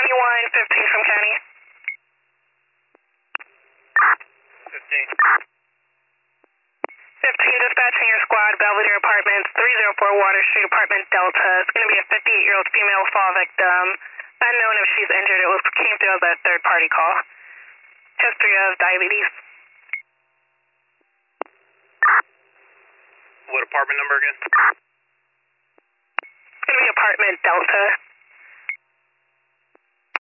15 from county. 15 dispatching your squad, Belvedere Apartments, 304 Water Street, Apartment Delta. It's going to be a 58-year-old female fall victim. Unknown if she's injured. It came through as a third-party call. History of diabetes. What apartment number again? It's going to be Apartment Delta.